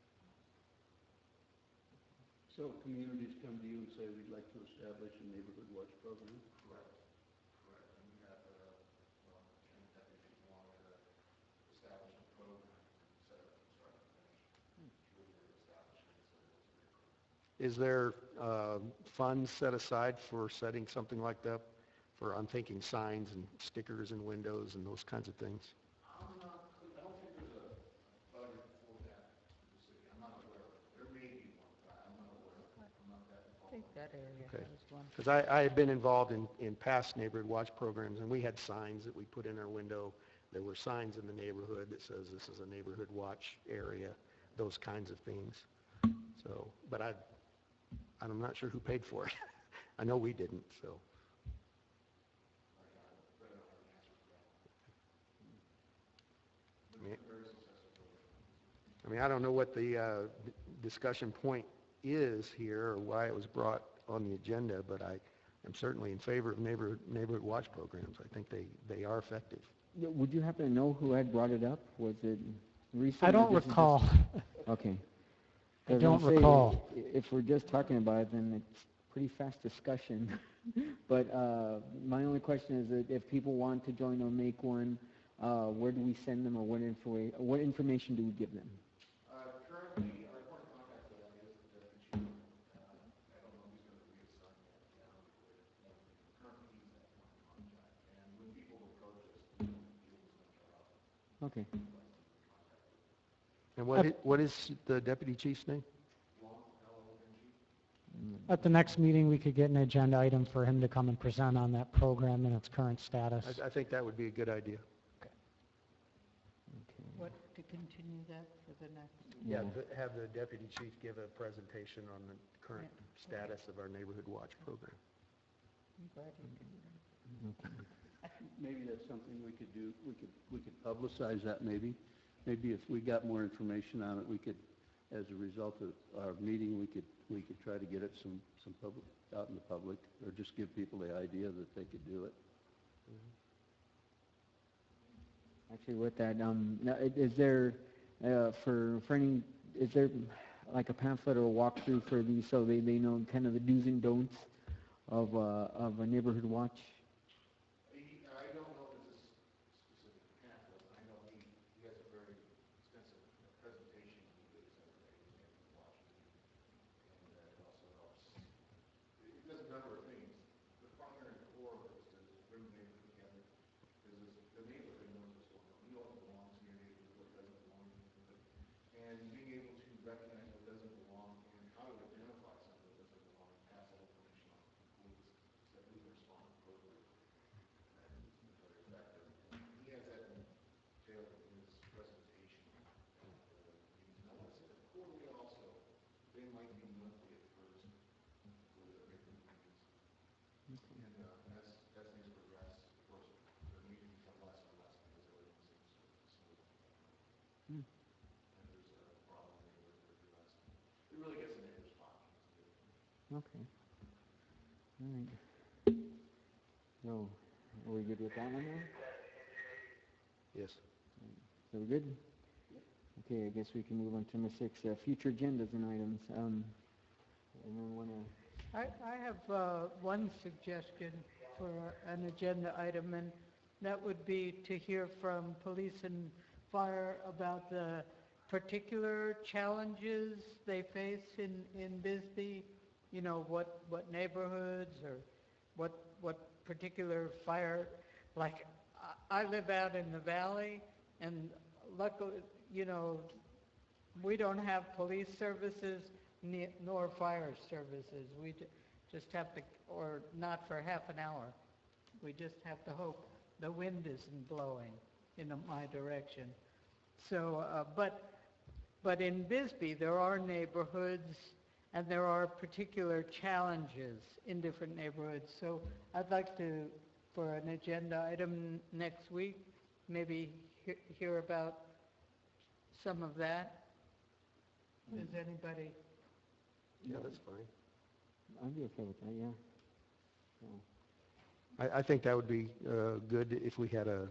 So communities come to you and say, we'd like to establish a neighborhood watch program?
Correct, correct. And we have, uh, well, and deputies wanted to establish a program, set up from start to finish. Really establish it, so it's a big program.
Is there uh, funds set aside for setting something like that? For, I'm thinking signs and stickers and windows and those kinds of things.
I'm not, I don't think there's a budget for that in the city. I'm not aware of it. There may be one, but I'm not aware of it. I'm not that
I
involved.
think that area
Okay.
has one.
Because I, I had been involved in, in past neighborhood watch programs, and we had signs that we put in our window. There were signs in the neighborhood that says this is a neighborhood watch area, those kinds of things. So, but I, I'm not sure who paid for it. I know we didn't, so. I mean, I mean, I don't know what the uh, d- discussion point is here or why it was brought on the agenda, but I am certainly in favor of neighborhood, neighborhood watch programs. I think they, they are effective.
Yeah, would you happen to know who had brought it up? Was it recent?
I
or
don't
this is just-
recall.
Okay.
I
'Cause
don't
I'll say,
recall.
i- If we're just talking about it, then it's pretty fast discussion. But uh, my only question is that if people want to join or make one, uh, where do we send them, or what info, what information do we give them?
Uh, currently, our point of contact for that is the deputy chief. Uh, I don't know who's going to be assigned that now, but uh, currently he's that point of contact. And when people approach us, we will send our office.
Okay.
And what is, what is the deputy chief's name?
At the next meeting, we could get an agenda item for him to come and present on that program and its current status.
I, I think that would be a good idea.
What, to continue that for the next?
Yeah, th- have the deputy chief give a presentation on the current status of our neighborhood watch program.
I'm glad you did that.
Maybe that's something we could do, we could, we could publicize that maybe. Maybe if we got more information on it, we could, as a result of our meeting, we could, we could try to get it some, some public, out in the public, or just give people the idea that they could do it.
Actually, with that, um, now, i- is there, uh, for, for any, is there like a pamphlet or a walkthrough for these, so they, they know kind of the do's and don'ts of, uh, of a neighborhood watch?
He, I don't know if it's a s- specific pamphlet. I know he, he has a very extensive presentation he gives every day to neighborhood watching. And uh, it also helps, it does a number of things. The primary core of it is to bring the neighborhood together. Because the neighborhood knows what's going on. You know what belongs in your neighborhood, what doesn't belong in your neighborhood. And being able to recognize what doesn't belong and how to identify something that doesn't belong and pass that information on to the police so that we can respond appropriately. And it's been very effective. And he has that detailed in his presentation. And, uh, he's, I want to say that quarterly also. They might be monthly at first for the neighborhood meetings. And uh, as, as things progress, of course, the meetings become less and less because everyone seems to smooth.
Hmm.
And there's a problem in the neighborhood they're addressing. It really gets the neighbors talking. It's good.
Okay. All right. So, are we good with that one now?
Yes.
So we're good? Okay, I guess we can move on to number six, uh, future agendas and items. Um, anyone want to?
I, I have uh, one suggestion for an agenda item, and that would be to hear from police and fire about the particular challenges they face in, in Bisbee. You know, what, what neighborhoods or what, what particular fire, like, I I live out in the valley, and luckily, you know, we don't have police services ne- nor fire services. We ju- just have to, or not for half an hour. We just have to hope the wind isn't blowing in my direction. So, uh, but, but in Bisbee, there are neighborhoods and there are particular challenges in different neighborhoods. So I'd like to, for an agenda item next week, maybe he- hear about some of that. Does anybody?
Yeah, that's fine.
I'd be okay with that, yeah. So,
I, I think that would be uh, good if we had a,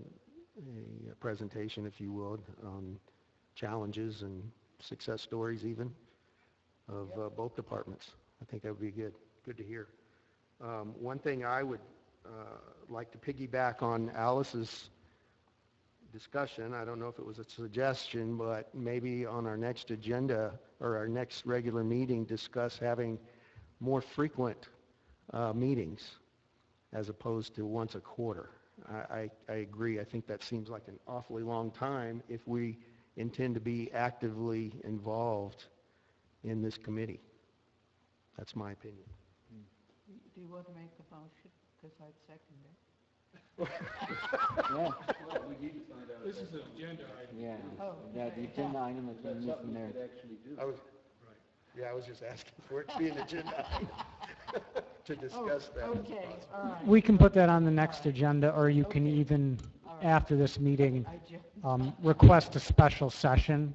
a presentation, if you would, on challenges and success stories even of uh, both departments. I think that would be good, good to hear. Um, One thing I would uh, like to piggyback on Alice's discussion, I don't know if it was a suggestion, but maybe on our next agenda or our next regular meeting, discuss having more frequent uh, meetings as opposed to once a quarter. I, I, I agree. I think that seems like an awfully long time if we intend to be actively involved in this committee. That's my opinion.
Do you want to make a motion? Because I'd second it.
Yeah,
Well, we need to find out.
This is an agenda item.
yeah,
Oh,
yeah, the
okay.
agenda item is
That's
missing
something we
there.
could actually do.
I was,
Right.
yeah, I was just asking for it to be an agenda item to discuss that.
Oh, okay, all right.
We can put that on the next agenda, or you can
Okay.
even,
All right.
after this meeting,
I ju-
um, request a special session.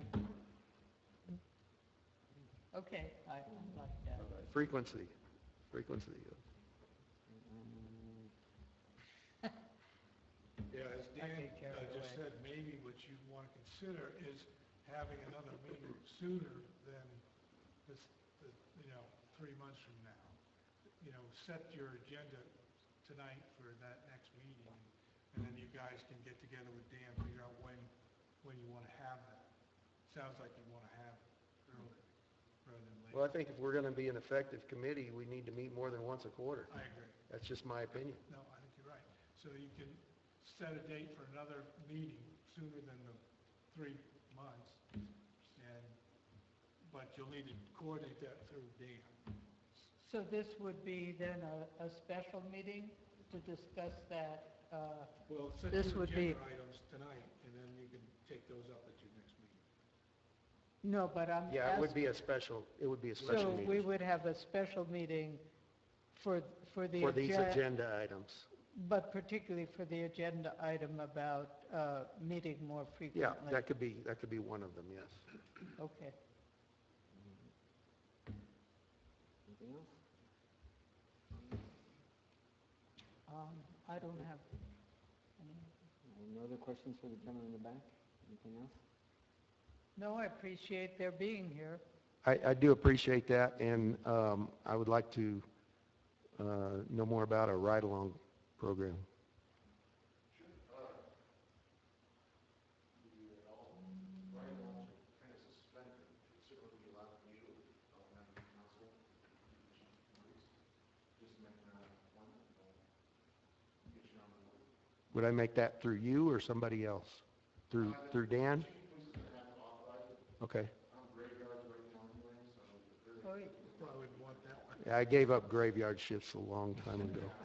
Okay, I I like that.
Frequency, frequency.
Yeah, as Dan
get
uh,
carried
just
away.
said, maybe what you want to consider is having another meeting sooner than this, the, you know, three months from now. You know, set your agenda tonight for that next meeting, and then you guys can get together with Dan, figure out when, when you want to have that. Sounds like you want to have it earlier rather than later.
Well, I think if we're going to be an effective committee, we need to meet more than once a quarter.
I agree.
That's just my opinion.
No, I think you're right. So you can set a date for another meeting sooner than the three months, and, but you'll need to coordinate that through Dan.
So this would be then a, a special meeting to discuss that, uh,
Well, set
This
two
would be-
agenda items tonight, and then you can take those up at your next meeting.
no, but I'm
Yeah, it would
asking,
be a special, it would be a special
so we
meeting
would have a special meeting for, for the.
for these
agen-
agenda items.
But particularly for the agenda item about, uh, meeting more
Yeah,
frequently.
that could be, that could be one of them, yes.
Okay.
Anything else?
Um, I don't have any.
Uh, No other questions for the gentleman in the back? Anything else?
No, I appreciate their being here.
I, I do appreciate that, and um, I would like to uh, know more about our ride-along program. Would I make that through you or somebody else? Through, through Dan? Okay.
Oh, yeah.
Probably wouldn't want that one.
Yeah, I gave up graveyard shifts a long time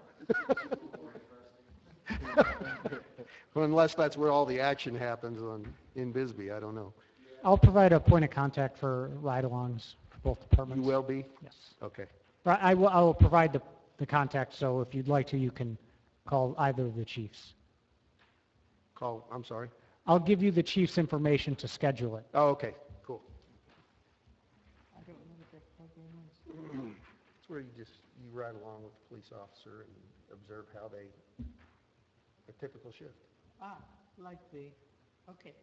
ago. Well, unless that's where all the action happens on, in Bisbee, I don't know.
I'll provide a point of contact for ride-alongs for both
You
departments.
will be?
Yes.
Okay.
Right, I will, I will provide the, the contact, so if you'd like to, you can call either of the chiefs.
Call, I'm sorry?
I'll give you the chief's information to schedule it.
Oh, okay, cool.
I don't know what that program is.
It's where you just, you ride along with the police officer and observe how they, a typical shift.
Ah, like the, okay,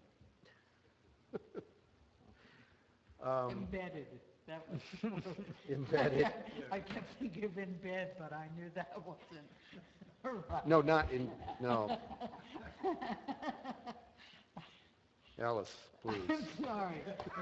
Um,
embedded, that was.
Embedded.
I kept thinking of in bed, but I knew that wasn't right.
No, not in, no. Alice, please.
I'm sorry.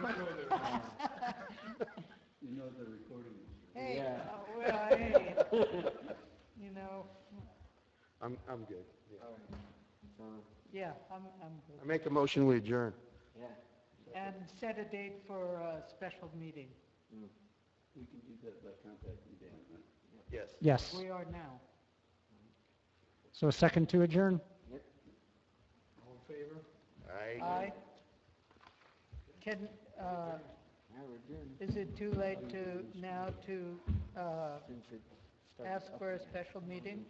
You know the recording is.
Hey,
Yeah.
uh, well, hey, you know,
I'm, I'm good. Yeah.
So,
yeah, I'm, I'm
I
good.
make a motion, we adjourn.
yeah.
And set a date for a special meeting.
Mm.
We can do that by contacting Dan, right?
Yes.
Yes.
We are now.
So a second to adjourn?
All in favor?
Aye.
Aye. Can, uh,
Now we're adjourned.
is it too late to, now to, uh,
Since it started
ask
up
for a
again.
special meeting?